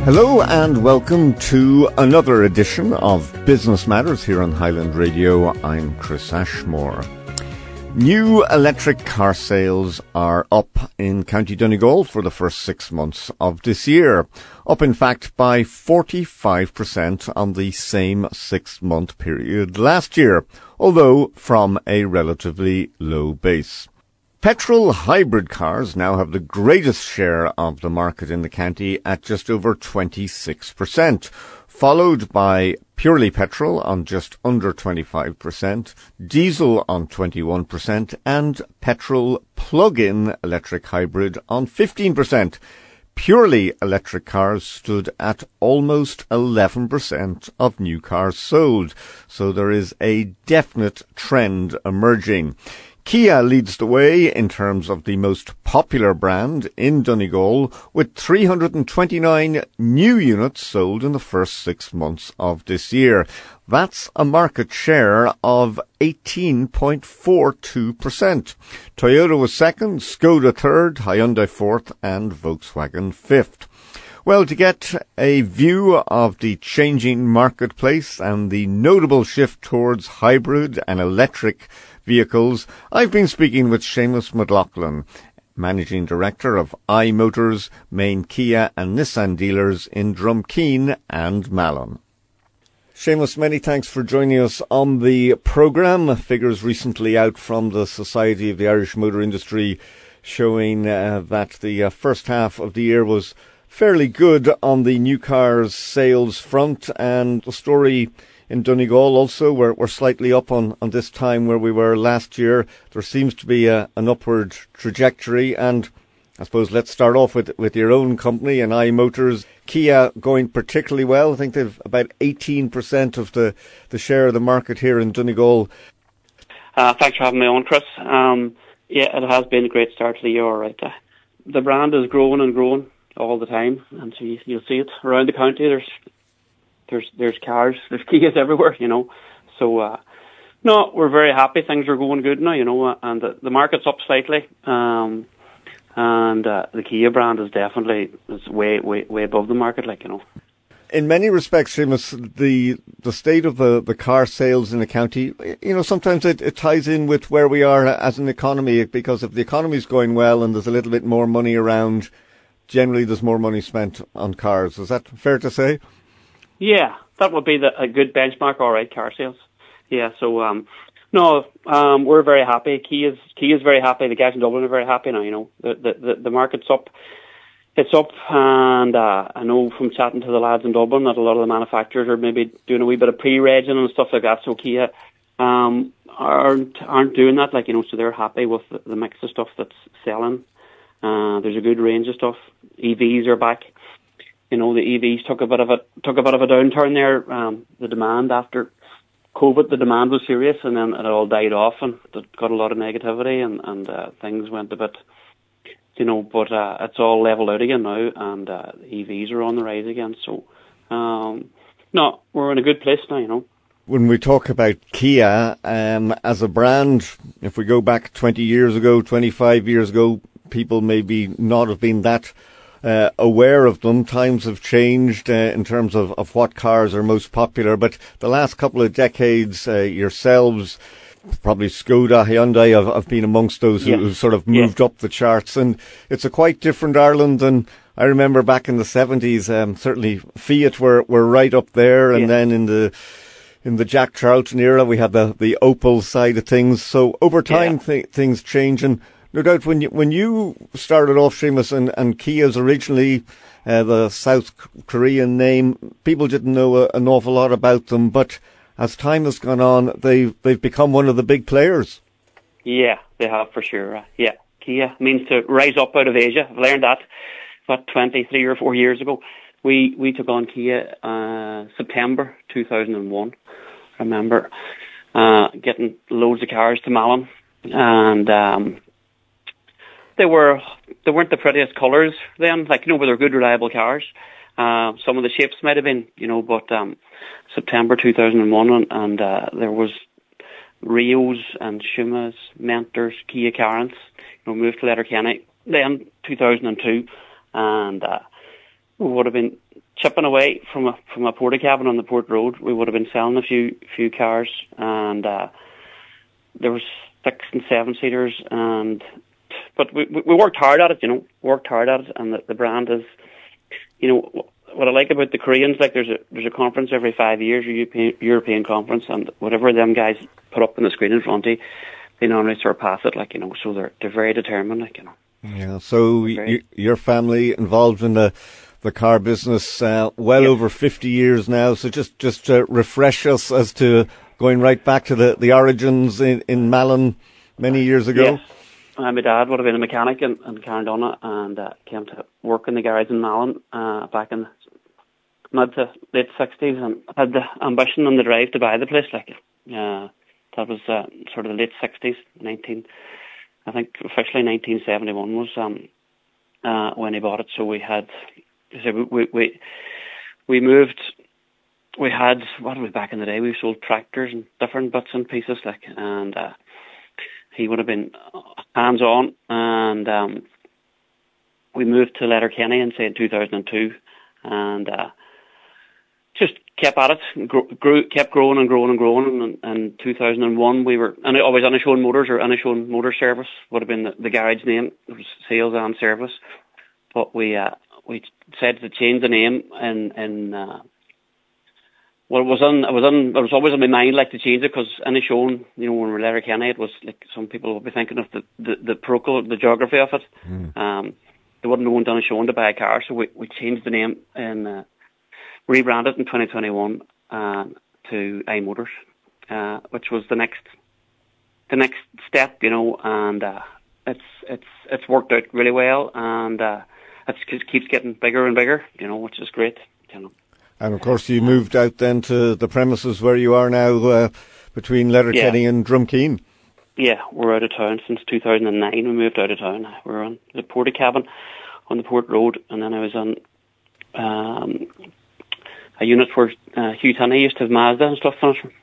Hello and welcome to another edition of Business Matters here on Highland Radio. I'm Chris Ashmore. New electric car sales are up in County Donegal for the first 6 months of this year. Up in fact by 45% on the same 6-month period last year, although from a relatively low base. Petrol hybrid cars now have the greatest share of the market in the county at just over 26%, followed by purely petrol on just under 25%, diesel on 21%, and petrol plug-in electric hybrid on 15%. Purely electric cars stood at almost 11% of new cars sold, so there is a definite trend emerging. Kia leads the way in terms of the most popular brand in Donegal, with 329 new units sold in the first 6 months of this year. That's a market share of 18.42%. Toyota was second, Skoda third, Hyundai fourth, and Volkswagen fifth. Well, to get a view of the changing marketplace and the notable shift towards hybrid and electric vehicles, I've been speaking with Seamus McLaughlin, Managing Director of iMotors, main Kia and Nissan dealers in Drumkeen and Malin. Seamus, many thanks for joining us on the programme. Figures recently out from the Society of the Irish Motor Industry showing that the first half of the year was fairly good on the new cars sales front, and the story in Donegal also, we're slightly up on this time where we were last year. There seems to be an upward trajectory, and I suppose let's start off with your own company and iMotors. Kia going particularly well. I think they've about 18% of the share of the market here in Donegal. Thanks for having me on, Chris. Yeah, it has been a great start to the year, all right. The brand is growing and growing all the time, and so you'll see it around the county. There's cars, there's Kias everywhere, you know. So, no, we're very happy. Things are going good now, you know, and the market's up slightly. And the Kia brand is definitely way above the market, like, you know. In many respects, Seamus, the state of the car sales in the county, you know, sometimes it ties in with where we are as an economy, because if the economy's going well and there's a little bit more money around, generally there's more money spent on cars. Is that fair to say? Yeah, that would be a good benchmark, all right, car sales. Yeah, so, we're very happy. Kia's very happy. The guys in Dublin are very happy now, you know. The market's up. It's up, and I know from chatting to the lads in Dublin that a lot of the manufacturers are maybe doing a wee bit of pre-regging and stuff like that, so Kia aren't doing that, like, you know, so they're happy with the mix of stuff that's selling. There's a good range of stuff. EVs are back. You know, the EVs took a bit of a downturn there. The demand after COVID, the demand was serious, and then it all died off, and it got a lot of negativity, and things went a bit, you know. But it's all leveled out again now, and EVs are on the rise again. So, no, we're in a good place now, you know. When we talk about Kia as a brand, if we go back 20 years ago, 25 years ago, people maybe not have been that aware of them. Times have changed in terms of what cars are most popular, but the last couple of decades, yourselves, probably Skoda, Hyundai have been amongst those who sort of moved up the charts, and it's a quite different Ireland than I remember back in the 70s. Certainly Fiat were right up there, and then in the Jack Charlton era we had the Opel side of things. So over time things change, and no doubt when you started off, Seamus, and Kia's originally the South Korean name, people didn't know an awful lot about them, but as time has gone on, they've become one of the big players. Yeah, they have for sure. Kia means to rise up out of Asia. I've learned that about 23 or 4 years ago. We took on Kia September 2001. I remember getting loads of cars to Malin, and they weren't the prettiest colours then, like, you know, but they're good, reliable cars. Some of the shapes might have been, you know, but September 2001, and there was Rios and Schumas, Mentors, Kia Carens, you know, moved to Letterkenny. Then 2002, and would have been chipping away from a porta cabin on the Port Road. We would have been selling a few cars, and there was 6 and 7 seaters, but we worked hard at it, and the brand is, what I like about the Koreans, like there's a conference every 5 years, a European conference, and whatever them guys put up on the screen in front of you, they normally surpass it, so they're very determined, Yeah, so your family involved in the car business over 50 years now, so just refresh us as to going right back to the origins in Malin many years ago. Yes. My dad would have been a mechanic in Carndonna, and came to work in the garage in Malin back in mid to late 60s, and had the ambition and the drive to buy the place. That was sort of the late 60s. I think officially 1971 was when he bought it. So we had, we moved. We had, what was back in the day? We sold tractors and different bits and pieces, and he would have been hands-on, and we moved to Letterkenny in 2002, and just kept at it, kept growing and growing and growing, and in 2001 we were, and always Inishowen Motors, or Inishowen Motor Service would have been the garage name. It was sales and service, but we decided to change the name, and well, it was always on my mind, to change it, because Inishowen, when we were Letterkenny, it was some people would be thinking of the geography of it. They wouldn't know when Inishowen to buy a car, so we changed the name and rebranded in 2021 to iMotors, which was the next step, and it's worked out really well, and it keeps getting bigger and bigger, which is great, And of course, you moved out then to the premises where you are now, between Letterkenny and Drumkeen. Yeah, we're out of town since 2009. We moved out of town. We're on the porta cabin on the Port Road, and then I was on a unit where Hugh Tenney used to have Mazda and stuff on it.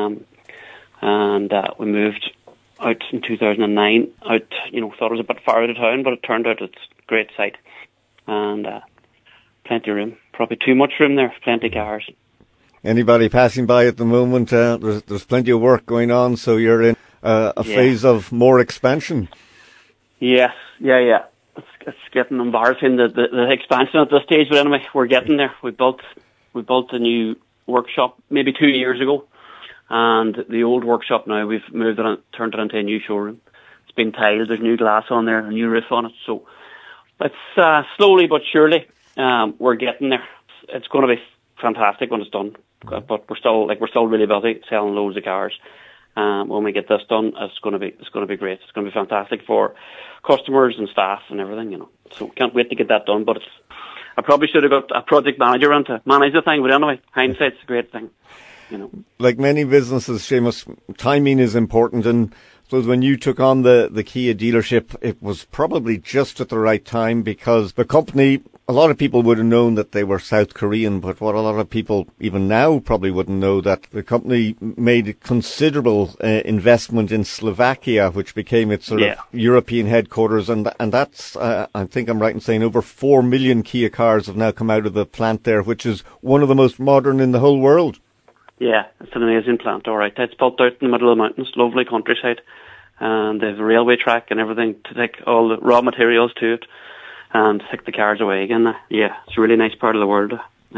And we moved out in 2009. Thought it was a bit far out of town, but it turned out it's a great site, and plenty of room. Probably too much room there, plenty of cars. Anybody passing by at the moment, there's plenty of work going on, so you're in a phase of more expansion. Yes, yeah. It's getting embarrassing, the expansion at this stage, but anyway, we're getting there. We built a new workshop maybe 2 years ago, and the old workshop now, we've moved it and turned it into a new showroom. It's been tiled, there's new glass on there, a new roof on it, so it's slowly but surely we're getting there. It's going to be fantastic when it's done, but we're still really busy selling loads of cars. When we get this done, it's going to be great. It's going to be fantastic for customers and staff and everything, So can't wait to get that done. But I probably should have got a project manager in to manage the thing. But anyway, hindsight's a great thing, Like many businesses, Seamus, timing is important, and I suppose when you took on the Kia dealership, it was probably just at the right time, because the company, a lot of people would have known that they were South Korean, but what a lot of people even now probably wouldn't know, that the company made a considerable investment in Slovakia, which became its sort of European headquarters, and that's, I think I'm right in saying, over 4 million Kia cars have now come out of the plant there, which is one of the most modern in the whole world. Yeah, it's an amazing plant, all right. It's built out in the middle of the mountains, lovely countryside, and they have a railway track and everything to take all the raw materials to it and take the cars away again. Yeah, it's a really nice part of the world.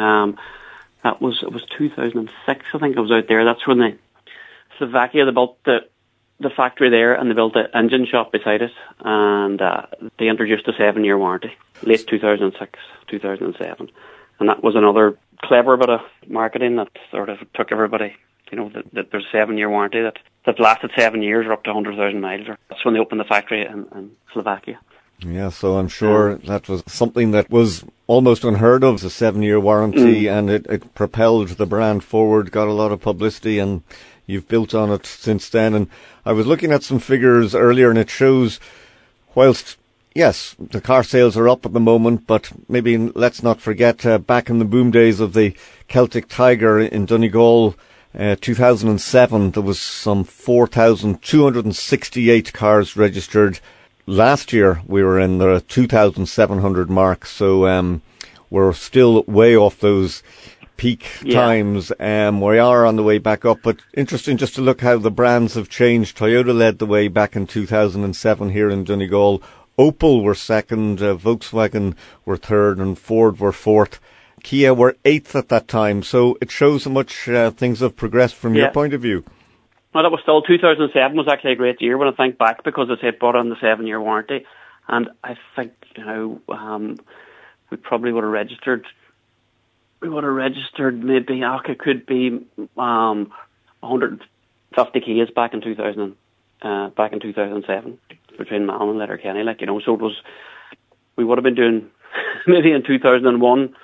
It was 2006, I think I was out there. That's when Slovakia, they built the factory there, and they built the engine shop beside it, and they introduced a 7-year warranty, late 2006, 2007. And that was another clever bit of marketing that sort of took everybody, that there's a 7-year warranty that lasted 7 years or up to 100,000 miles. That's when they opened the factory in Slovakia. Yeah, so I'm sure that was something that was almost unheard of, a 7-year warranty, and it propelled the brand forward, got a lot of publicity, and you've built on it since then. And I was looking at some figures earlier, and it shows, whilst, yes, the car sales are up at the moment, but maybe let's not forget, back in the boom days of the Celtic Tiger in Donegal, 2007, there was some 4,268 cars registered. Last year, we were in the 2,700 mark, so we're still way off those peak times. We are on the way back up, but interesting just to look how the brands have changed. Toyota led the way back in 2007 here in Donegal. Opel were second, Volkswagen were third, and Ford were fourth. Kia were eighth at that time, so it shows how much things have progressed from your point of view. Well, that was still 2007 was actually a great year when I think back, because as I said, brought on the 7-year warranty, and I think we probably would have registered. We would have registered maybe it could be 150 Kias back in 2007 between Malin and Letterkenny, so it was. We would have been doing maybe in 2001.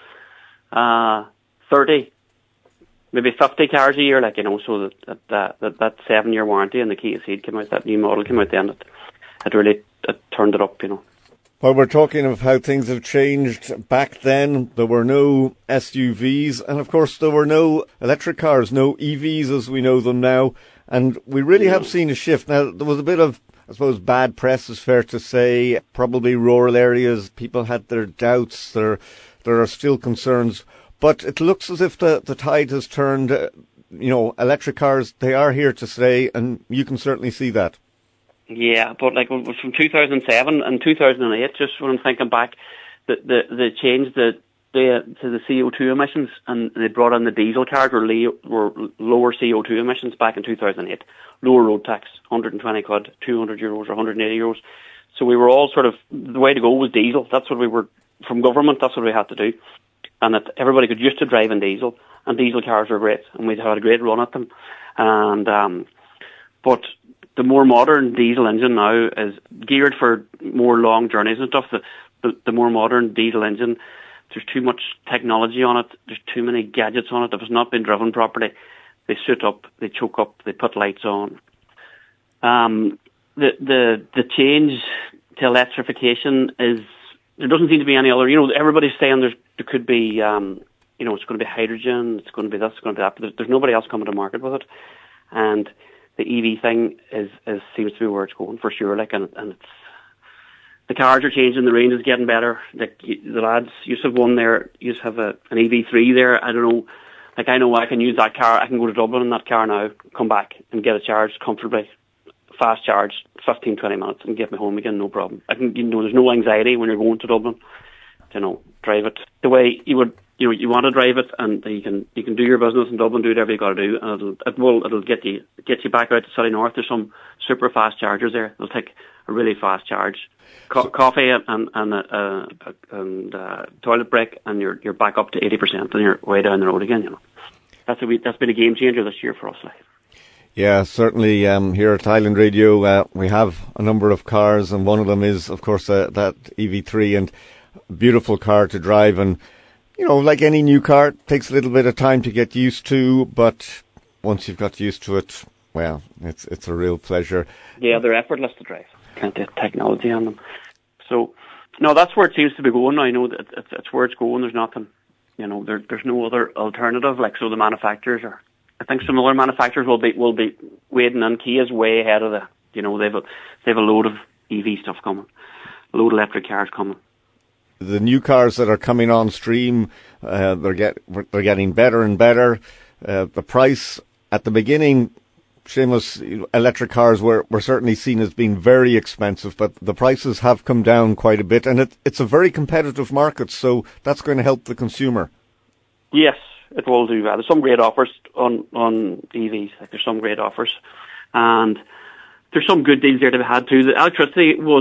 30, maybe 50 cars a year, so that 7-year warranty and the Kia Ceed came out, that new model came out then, it really turned it up, Well, we're talking of how things have changed. Back then, there were no SUVs, and of course there were no electric cars, no EVs as we know them now, and we really have seen a shift. Now, there was a bit of, I suppose, bad press is fair to say, probably rural areas, people had their doubts, there are still concerns, but it looks as if the tide has turned. Electric cars, they are here to stay, and you can certainly see that. Yeah, but from 2007 and 2008, just when I'm thinking back, they changed to the CO2 emissions, and they brought in the diesel cars were lower CO2 emissions back in 2008. Lower road tax, 120 quid, 200 euros or 180 euros. So we were all sort of, the way to go was diesel. That's what we were. From government, that's what we had to do, and that everybody got used to driving diesel, and diesel cars were great, and we had a great run at them. And but the more modern diesel engine now is geared for more long journeys and stuff. The more modern diesel engine, there's too much technology on it. There's too many gadgets on it. If it's not been driven properly, they soot up, they choke up, they put lights on. The change to electrification is. There doesn't seem to be any other. Everybody's saying there could be, it's going to be hydrogen, it's going to be this, it's going to be that. But there's nobody else coming to market with it, and the EV thing is seems to be where it's going for sure. And it's the cars are changing, the range is getting better. The lads used to have one there, used to have an EV3 there. I don't know. I know I can use that car. I can go to Dublin in that car now, come back and get it charged comfortably. Fast charge, 15, 20 minutes, and get me home again, no problem. There's no anxiety when you're going to Dublin. Drive it the way you would. You want to drive it, and you can do your business in Dublin, do whatever you got to do, and it'll get you back out to City North. There's some super fast chargers there. They'll take a really fast charge, coffee and toilet break, and you're back up to 80%, and you're way down the road again. That's been a game changer this year for us. Yeah, certainly here at Highland Radio we have a number of cars, and one of them is, of course, that EV3, and beautiful car to drive. And, like any new car, it takes a little bit of time to get used to, but once you've got used to it, well, it's a real pleasure. Yeah, they're effortless to drive. Can't get technology on them. So, no, that's where it seems to be going. I know that it's where it's going. There's nothing, there's no other alternative. So the manufacturers are. I think some other manufacturers will be waiting, and Kia's way ahead of they've a load of EV stuff coming, a load of electric cars coming. The new cars that are coming on stream, they're getting better and better. The price at the beginning, Seamus, electric cars were certainly seen as being very expensive, but the prices have come down quite a bit, and it's a very competitive market, so that's going to help the consumer. Yes. It will do. There's some great offers on EVs. There's some great offers, and there's some good deals there to be had too. The electricity was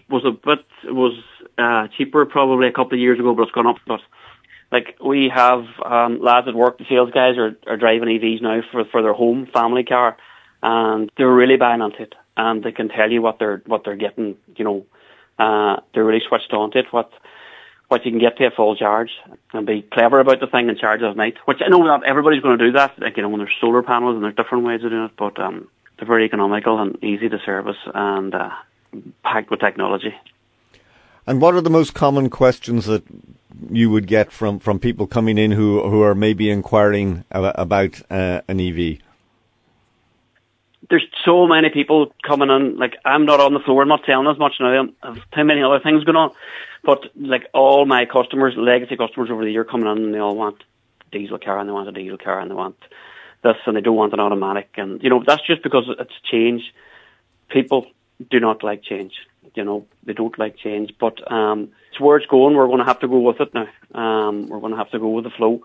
cheaper probably a couple of years ago, but it's gone up. But we have lads at work, the sales guys are driving EVs now for their home family car, and they're really buying onto it, and they can tell you what they're getting. They're really switched on to it. What you can get to a full charge, and be clever about the thing and charge it at night. Which I know not everybody's going to do that. When there's solar panels and there's different ways of doing it, but they're very economical and easy to service and packed with technology. And what are the most common questions that you would get from people coming in who are maybe inquiring about an EV? there's so many people coming in. Like, I'm not on the floor. I'm not selling as much now. I have too many other things going on. But like all my customers, legacy customers over the year coming in, and they all want a diesel car, and they want a diesel car, and they want this, and they don't want an automatic. And, you know, that's just because it's change. People do not like change. You know, they don't like change. But it's where it's going. We're going to have to go with it now. We're going to have to go with the flow.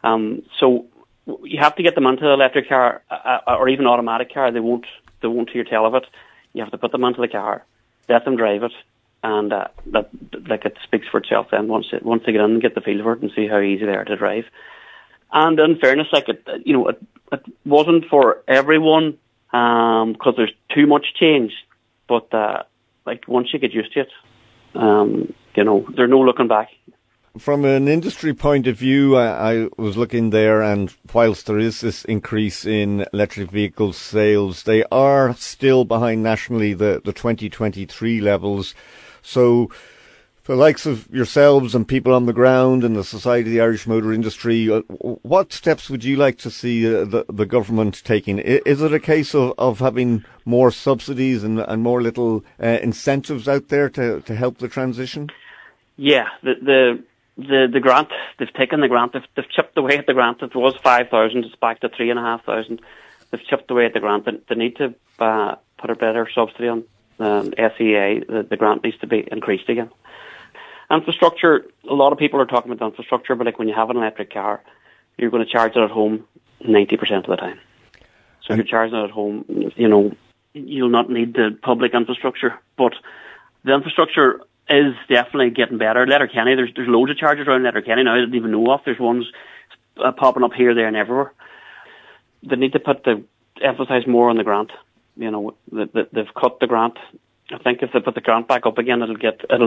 So you have to get them into the electric car or even automatic car. They won't hear tell of it. You have to put them into the car, let them drive it, and that like it speaks for itself. Then once they get in and get the feel for it and see how easy they are to drive. And in fairness, like it wasn't for everyone because there's too much change. But like once you get used to it, you know, there's no looking back. From an industry point of view, I was looking there, and whilst there is this increase in electric vehicle sales, they are still behind nationally the 2023 levels. So the likes of yourselves and people on the ground and the Society of the Irish Motor Industry, what steps would you like to see the government taking? Is it a case of having more subsidies and more little incentives out there to help the transition? Yeah, the grant, they've taken the grant, they've chipped away at the grant. It was 5,000, it's back to 3,500. They've chipped away at the grant. They need to put a better subsidy on SEA. The grant needs to be increased again. Infrastructure, a lot of people are talking about infrastructure, but like when you have an electric car, you're going to charge it at home 90% of the time. So if you're charging it at home, you know, you'll not need the public infrastructure. But the infrastructure is definitely getting better. Letterkenny, there's loads of chargers around Letterkenny now I didn't even know of. There's ones popping up here, there, and everywhere. They need to emphasise more on the grant. You know, they've cut the grant. I think if they put the grant back up again, it'll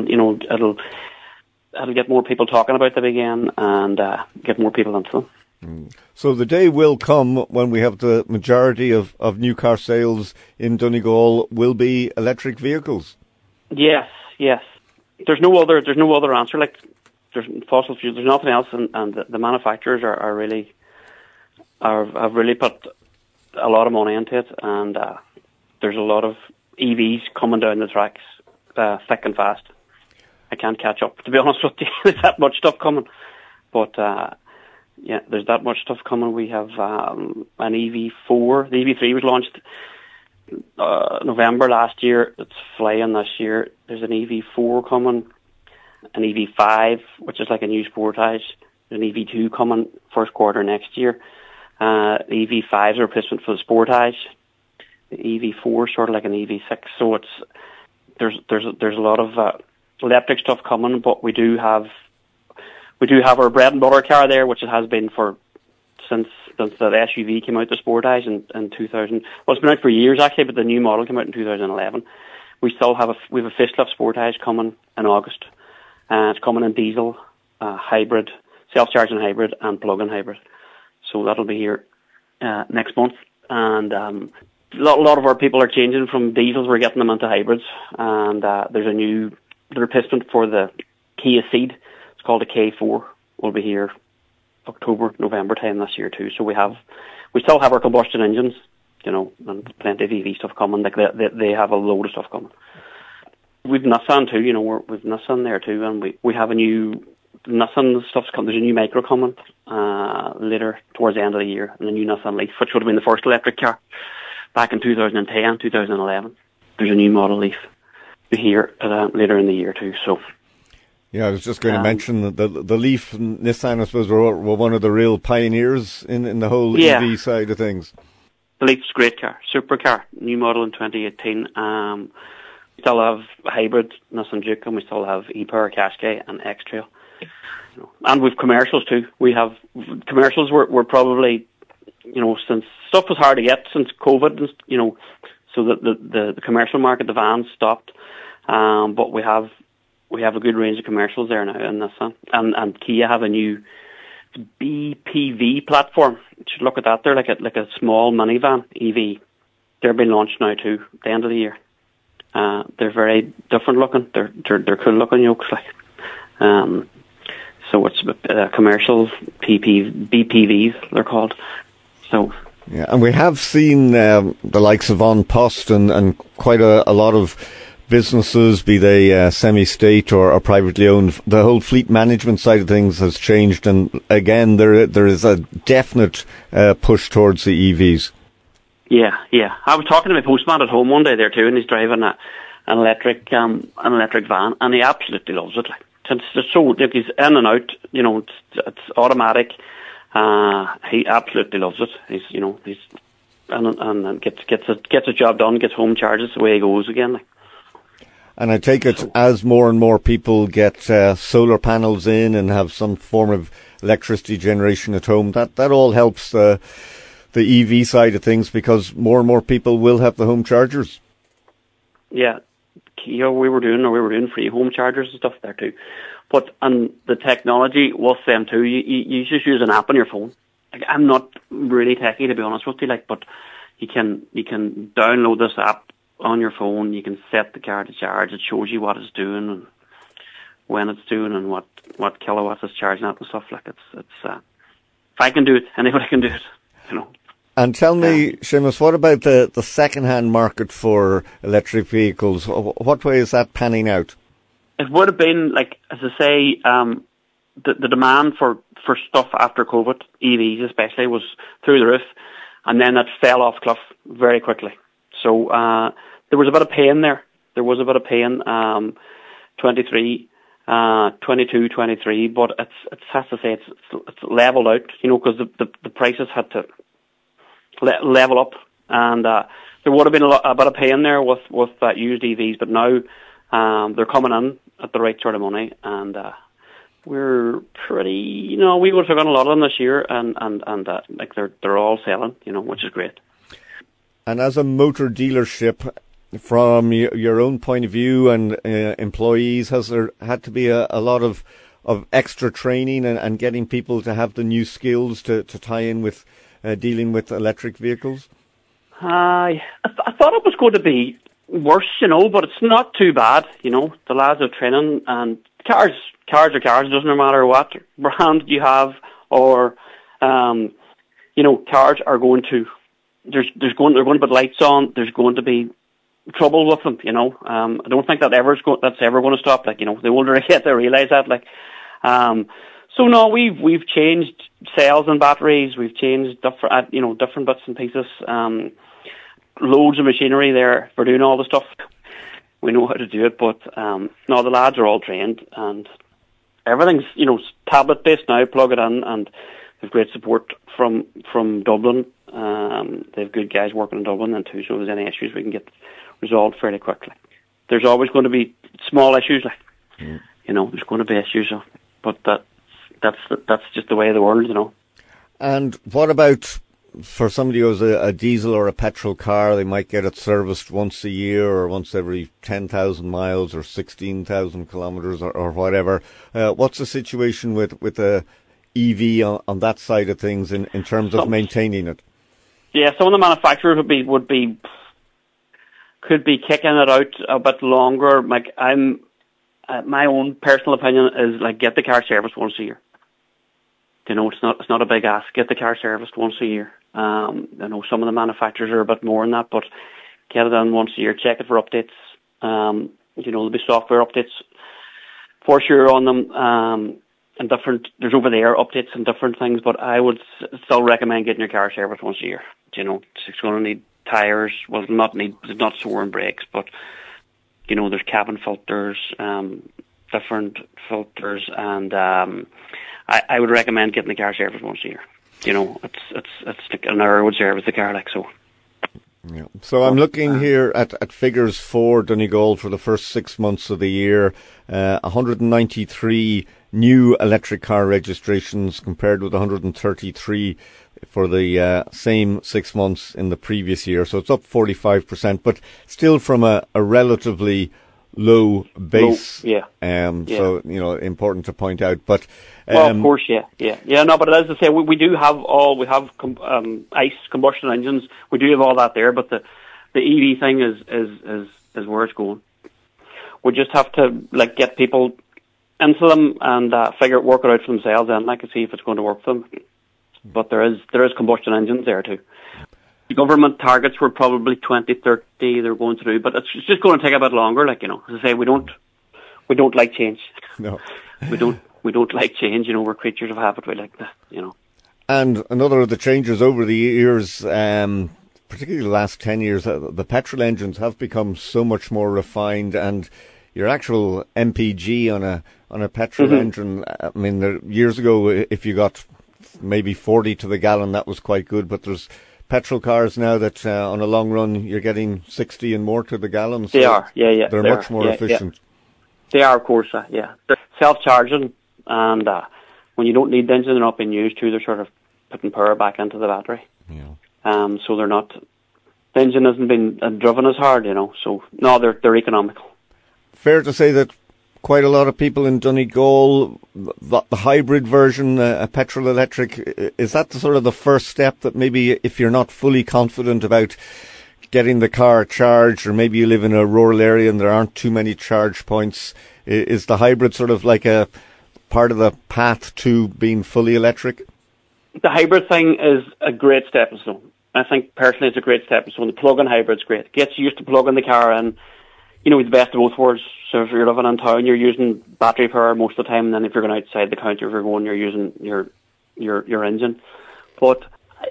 get more people talking about them again and get more people into them. So the day will come when we have the majority of new car sales in Donegal will be electric vehicles. Yes. There's no other answer. Like there's fossil fuels. There's nothing else, and the manufacturers have really put a lot of money into it, and there's a lot of EVs coming down the tracks thick and fast. I can't catch up, to be honest with you. There's that much stuff coming, but yeah, there's that much stuff coming. We have an EV4. The EV3 was launched November last year. It's flying this year. There's an EV4 coming, an EV5, which is like a new Sportage. There's an EV2 coming first quarter next year. The EV5 is a replacement for the Sportage. The EV4 is sort of like an EV6. So there's a lot of electric stuff coming, but we do have our bread and butter car there, which it has been since the SUV came out, the Sportage in 2000. Well, it's been out for years actually, but the new model came out in 2011. We have a facelift Sportage coming in August. It's coming in diesel, hybrid, self-charging hybrid, and plug-in hybrid. So that'll be here next month. And a lot of our people are changing from diesels. We're getting them into hybrids. And there's a new replacement for the Kia Ceed. It's called a K4. Will be here October, November time this year too. So we still have our combustion engines, you know, and plenty of EV stuff coming. Like they have a load of stuff coming. We've Nissan too, you know, we've Nissan there too, and we have a new Nissan stuff's coming. There's a new Micro coming later towards the end of the year, and a new Nissan Leaf, which would have been the first electric car back in 2010, 2011. There's a new model Leaf here later in the year too. So. Yeah, I was just going to mention that the Leaf and Nissan, I suppose, were one of the real pioneers in the whole EV side of things. The Leaf's a great car, super car, new model in 2018. We still have hybrid Nissan Juke, and we still have e-Power Qashqai and X-Trail. And we've commercials too. We have commercials were probably, you know, since stuff was hard to get since COVID, you know, so that the commercial market, the vans stopped. But we have a good range of commercials there now in Nissan. And Kia have a new BPV platform. You should look at that. They're like a small minivan EV. They're being launched now too, at the end of the year. They're very different looking. They're cool looking yokes, like. So it's commercial BPVs, they're called. So Yeah, and we have seen the likes of On Post and quite a lot of businesses, be they semi-state or privately owned. The whole fleet management side of things has changed, and again, there is a definite push towards the EVs. Yeah. I was talking to my postman at home one day there too, and he's driving an electric van, and he absolutely loves it. Like, it's so like he's in and out. It's automatic. He absolutely loves it. He's and gets a job done, gets home, charges, away he goes again. Like. And I take it as more and more people get solar panels in and have some form of electricity generation at home, that all helps the EV side of things, because more and more people will have the home chargers. Yeah, we were doing free home chargers and stuff there too. But the technology with them too, you just use an app on your phone. Like, I'm not really techie, to be honest with you, but you can download this app on your phone. You can set the car to charge. It shows you what it's doing and when it's doing and what kilowatts it's charging at and stuff. Like it's if I can do it, anybody can do it. And tell me, Seamus, what about the second-hand market for electric vehicles? What way is that panning out? It would have been, like, as I say, the demand for stuff after COVID, EVs especially, was through the roof, and then it fell off cliff very quickly. So there was a bit of pain there. There was a bit of pain, 22, 23, but it's has to say it's leveled out, because the prices had to level up, and there would have been a bit of pain there with that used EVs, but now they're coming in at the right sort of money, and we're pretty, we would have done a lot of them this year, and like they're all selling, which is great. And as a motor dealership, from your own point of view and employees, has there had to be a lot of extra training and getting people to have the new skills to tie in with dealing with electric vehicles? I thought it was going to be worse, but it's not too bad. The lads are training, and cars are cars. It doesn't matter what brand you have, or cars are going to. They're going to put lights on. There's going to be trouble with them. I don't think that's ever going to stop. Like, the older I get, I realise that. Like, so no, we've changed cells and batteries. We've changed different bits and pieces. Loads of machinery there for doing all the stuff. We know how to do it, but no, the lads are all trained, and everything's tablet based now. Plug it in, and they've great support from Dublin. They have good guys working in Dublin and too. So if there's any issues, we can get resolved fairly quickly. There's always going to be small issues, there's going to be issues, but that's just the way of the world, And what about for somebody who has a diesel or a petrol car? They might get it serviced once a year or once every 10,000 miles or 16,000 kilometres or whatever. What's the situation with the EV on that side of things in terms of maintaining it? Yeah, some of the manufacturers could be kicking it out a bit longer. Like, my own personal opinion is, like, get the car serviced once a year. It's not a big ask. Get the car serviced once a year. I know some of the manufacturers are a bit more than that, but get it done once a year. Check it for updates. There'll be software updates for sure on them. And there's over-the-air updates and different things, but I would still recommend getting your car serviced once a year. It's going to need tyres. Well, not sore and brakes, but there's cabin filters, different filters, and I would recommend getting the car serviced once a year. It's like an hour would service the car, like so. Yeah. So I'm looking here at figures for Donegal for the first 6 months of the year. 193 new electric car registrations compared with 133 for the same 6 months in the previous year. So it's up 45%, but still from a relatively low base. Yeah. So, important to point out. But of course, yeah. No, but as I say, we do have ICE combustion engines. We do have all that there, but the EV thing is where it's going. We just have to get people into them and work it out for themselves, and see if it's going to work for them. but there is combustion engines there too. The government targets were probably 2030 they're going through, but it's just going to take a bit longer. As I say, we don't like change. No, we don't like change. We're creatures of habit. We like that. And another of the changes over the years, particularly the last 10 years, the petrol engines have become so much more refined, and your actual MPG on a petrol engine. I mean, years ago, if you got maybe 40 to the gallon, that was quite good. But there's petrol cars now that on a long run you're getting 60 and more to the gallon. So they are, yeah. They're much more efficient. Yeah. They are, of course, yeah. They're self-charging, and when you don't need the engine, they're not being used to. They're sort of putting power back into the battery. Yeah. So they're not. The engine hasn't been driven as hard, So no, they're economical. Fair to say that quite a lot of people in Donegal, the hybrid version, a petrol electric, is that the first step that maybe if you're not fully confident about getting the car charged, or maybe you live in a rural area and there aren't too many charge points, is the hybrid sort of like a part of the path to being fully electric? The hybrid thing is a great stepping stone. I think personally it's a great stepping stone. The plug-in hybrid's great. It gets you used to plugging the car in. The best of both worlds. So if you're living in town, you're using battery power most of the time, and then if you're going outside the county, you're using your engine. But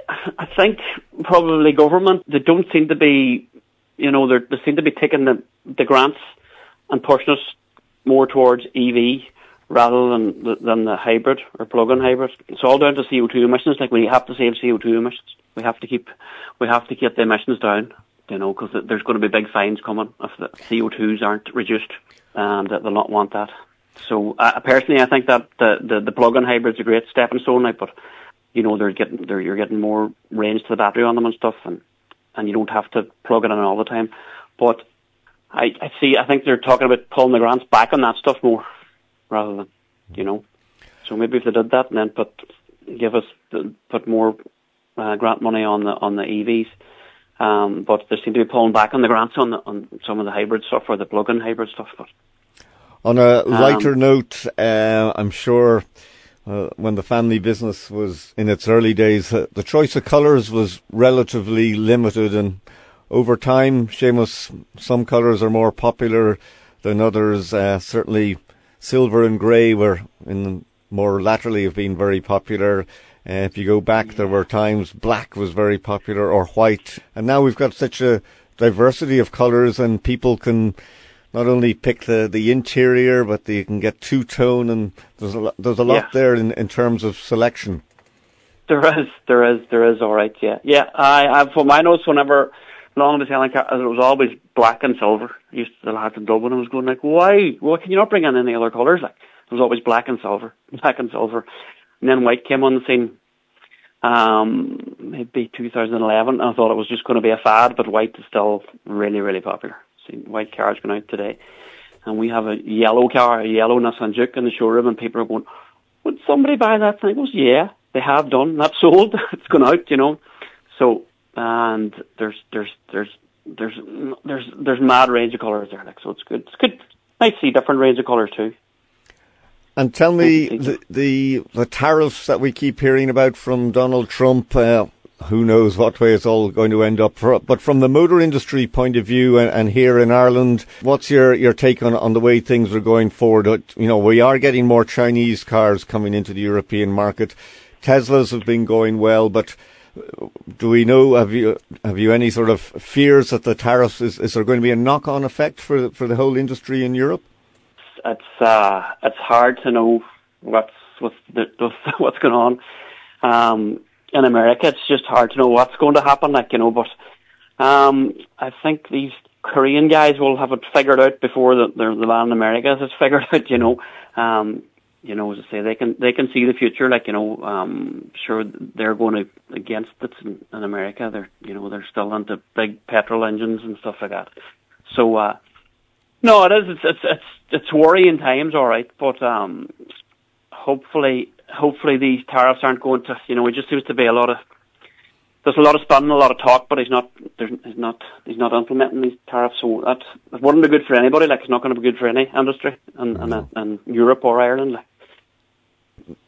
I think probably government, they don't seem to be, they seem to be taking the grants and pushing us more towards EV rather than the hybrid or plug-in hybrid. It's all down to CO2 emissions. We have to save CO2 emissions. We have to keep the emissions down. Because there's going to be big fines coming if the CO2s aren't reduced, and they'll not want that. So personally, I think that the plug-in hybrid's a great stepping stone, but you're getting more range to the battery on them and stuff, and you don't have to plug it in all the time. But I think they're talking about pulling the grants back on that stuff more, rather than So maybe if they did that, and then put more grant money on the EVs. But they seem to be pulling back on the grants on some of the hybrid stuff, or the plug-in hybrid stuff. But on a lighter note, I'm sure when the family business was in its early days, the choice of colours was relatively limited, and over time, Seamus, some colours are more popular than others. Certainly, silver and grey were more laterally have been very popular. If you go back, there were times black was very popular, or white. And now we've got such a diversity of colours, and people can not only pick the interior, but they can get two-tone, and there's a lot there in terms of selection. There is, all right, yeah. Yeah, I for my notes, whenever long the selling car, it was always black and silver. I used to the lads in Dublin, I was going why? Well, can you not bring in any other colours? It was always black and silver. And then white came on the scene, maybe 2011. I thought it was just going to be a fad, but white is still really, really popular. See, white cars going out today. And we have a yellow car, a yellow Nissan Juke in the showroom, and people are going, would somebody buy that thing? I goes, yeah, they have done. That's sold. It's gone out, So, and there's mad range of colours there. So it's good. It's good. Nice to see different range of colours too. And tell me, the tariffs that we keep hearing about from Donald Trump, who knows what way it's all going to end up. But from the motor industry point of view, and here in Ireland, what's your take on the way things are going forward? We are getting more Chinese cars coming into the European market. Teslas have been going well, but do we know, have you any sort of fears that the tariffs, is there going to be a knock-on effect for the whole industry in Europe? It's hard to know what's going on. In America, it's just hard to know what's going to happen, but I think these Korean guys will have it figured out before the man in America has figured out, as I say, they can see the future, sure they're going against it in America. They're still into big petrol engines and stuff like that. So, no, it is. It's worrying times, all right. But hopefully these tariffs aren't going to. It just seems to be there's a lot of spun, a lot of talk, but he's not implementing these tariffs. So that wouldn't be good for anybody. It's not going to be good for any industry in Europe or Ireland.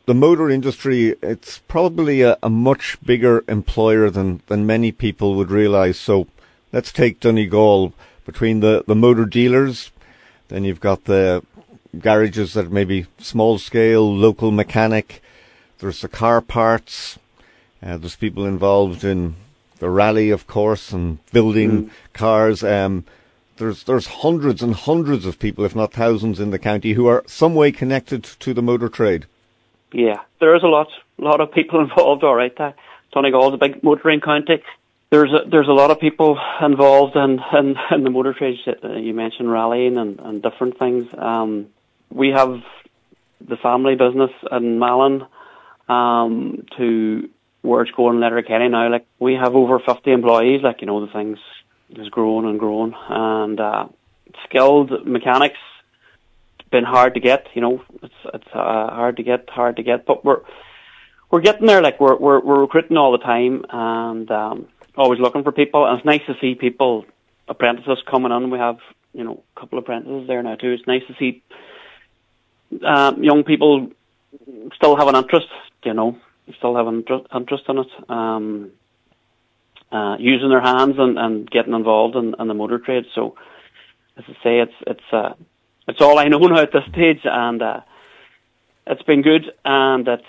the motor industry, it's probably a much bigger employer than many people would realise. So let's take Donegal. Between the motor dealers, then you've got the garages that may be small scale, local mechanic. There's the car parts. There's people involved in the rally, of course, and building cars. There's hundreds and hundreds of people, if not thousands, in the county who are some way connected to the motor trade. Yeah, there is a lot of people involved. All right, Donegal's a big motoring county. There's a lot of people involved in the motor trade. You mentioned rallying and different things. We have the family business in Malin to where it's going in Letterkenny now. Like, we have over 50 employees. Like, the things is growing and growing, and skilled mechanics. It's been hard to get. It's hard to get, but we're getting there. Like, we're recruiting all the time, and always looking for people, and it's nice to see people, apprentices coming on. We have, a couple of apprentices there now too. It's nice to see young people still have an interest, still have an interest in it, using their hands and getting involved in the motor trade. So, as I say, it's all I know now at this stage, and it's been good, and it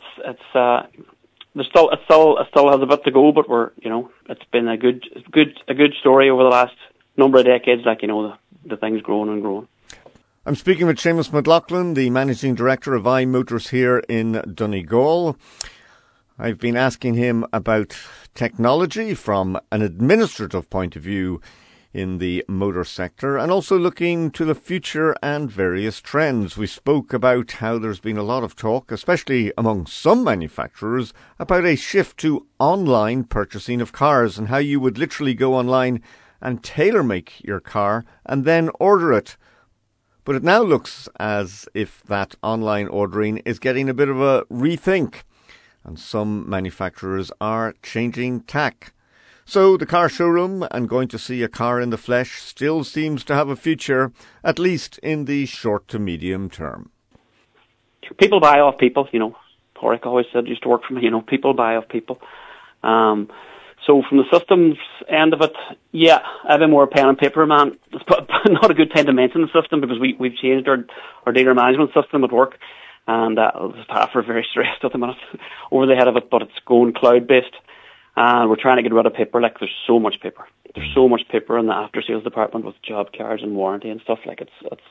still has a bit to go, but it's been a good story over the last number of decades. Like, the thing's growing and growing. I'm speaking with Seamus McLaughlin, the Managing Director of iMotors here in Donegal. I've been asking him about technology from an administrative point of view in the motor sector, and also looking to the future and various trends. We spoke about how there's been a lot of talk, especially among some manufacturers, about a shift to online purchasing of cars, and how you would literally go online and tailor-make your car and then order it. But it now looks as if that online ordering is getting a bit of a rethink, and some manufacturers are changing tack. So the car showroom and going to see a car in the flesh still seems to have a future, at least in the short to medium term. People buy off people, Porrick always said, used to work for me, people buy off people. So from the systems end of it, yeah, I've been more a pen and paper man. It's not a good time to mention the system, because we've changed our dealer management system at work, and the staff are very stressed at the minute over the head of it, but it's going cloud-based. And we're trying to get rid of paper. Like, there's so much paper. There's so much paper in the after-sales department with job cards and warranty and stuff. Like,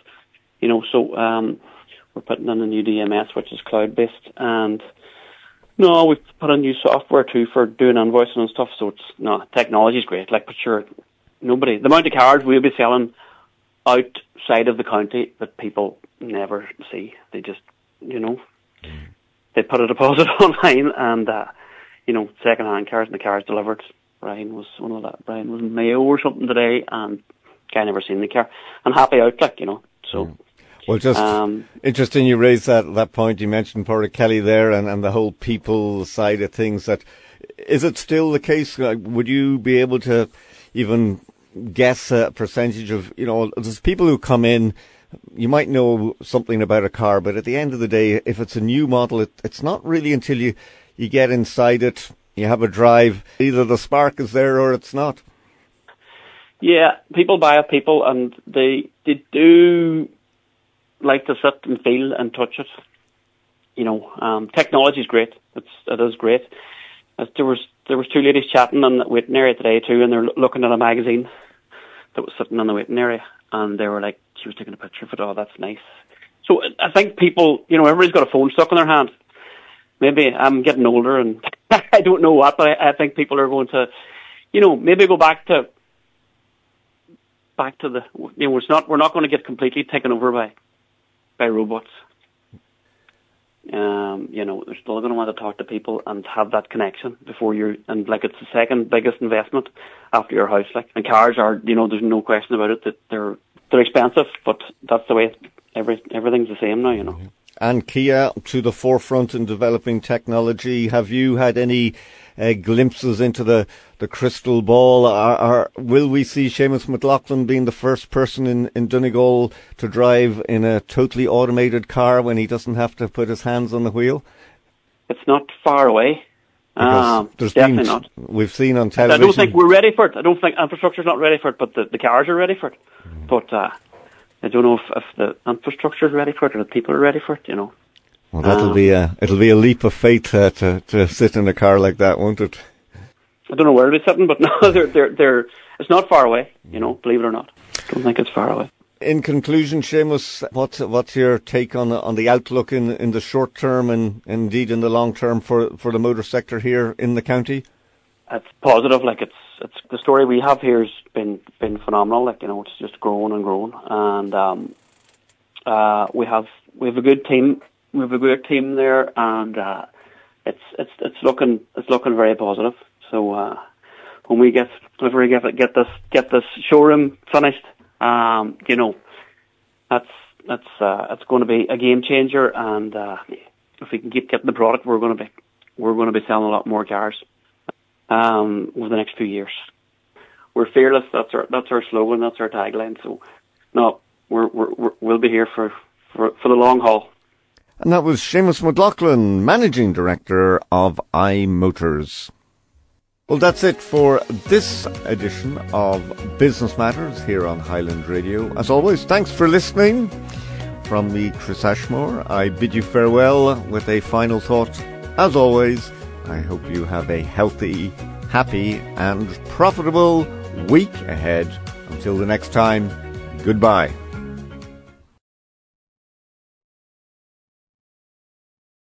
so we're putting in a new DMS, which is cloud-based. And, we've put in new software, too, for doing invoicing and stuff. So technology's great. Like, but sure, the amount of cars we'll be selling outside of the county that people never see. They just, they put a deposit online, and, second-hand cars, and the cars delivered. Brian was in Mayo or something today, and guy never seen the car. And happy out, so. Well, just interesting you raised that point. You mentioned Porrick Kelly there, and the whole people side of things. Is it still the case? Would you be able to even guess a percentage of, there's people who come in, you might know something about a car, but at the end of the day, if it's a new model, it's not really until you get inside it, you have a drive, either the spark is there or it's not. Yeah, people buy off people, and they do like to sit and feel and touch it. Technology is great. It is great. There was two ladies chatting in the waiting area today too, and they're looking at a magazine that was sitting in the waiting area, and they were like, she was taking a picture of it. Oh, that's nice. So I think people, everybody's got a phone stuck in their hand. Maybe I'm getting older and I don't know what, but I think people are going to, maybe go back to the, we're not going to get completely taken over by robots. They're still going to want to talk to people and have that connection before and like, it's the second biggest investment after your house. Like, and cars are, there's no question about it that they're expensive, but that's the way everything's the same now, and Kia to the forefront in developing technology. Have you had any glimpses into the crystal ball? Will we see Seamus McLaughlin being the first person in Donegal to drive in a totally automated car when he doesn't have to put his hands on the wheel? It's not far away. Definitely not. We've seen on television. I don't think we're ready for it. I don't think infrastructure's not ready for it, but the cars are ready for it. But I don't know if the infrastructure is ready for it or the people are ready for it. Well, it'll be a leap of faith to sit in a car like that, won't it? I don't know where it'll be sitting, but no, they're it's not far away. Believe it or not, I don't think it's far away. In conclusion, Seamus, what's your take on the outlook in the short term and indeed in the long term for the motor sector here in the county? It's positive. It's the story we have here has been phenomenal. It's just grown and grown, and we have a good team. We have a great team there, and it's looking very positive. So when we get this showroom finished, it's going to be a game changer. And if we can keep getting the product, we're going to be selling a lot more cars over the next few years. We're fearless. That's our slogan. That's our tagline. So no, we'll be here for the long haul. And that was Seamus McLaughlin, Managing Director of iMotors. Well, that's it for this edition of Business Matters here on Highland Radio. As always, thanks for listening. From me, Chris Ashmore, I bid you farewell with a final thought. As always, I hope you have a healthy, happy and profitable week ahead. Until the next time, goodbye.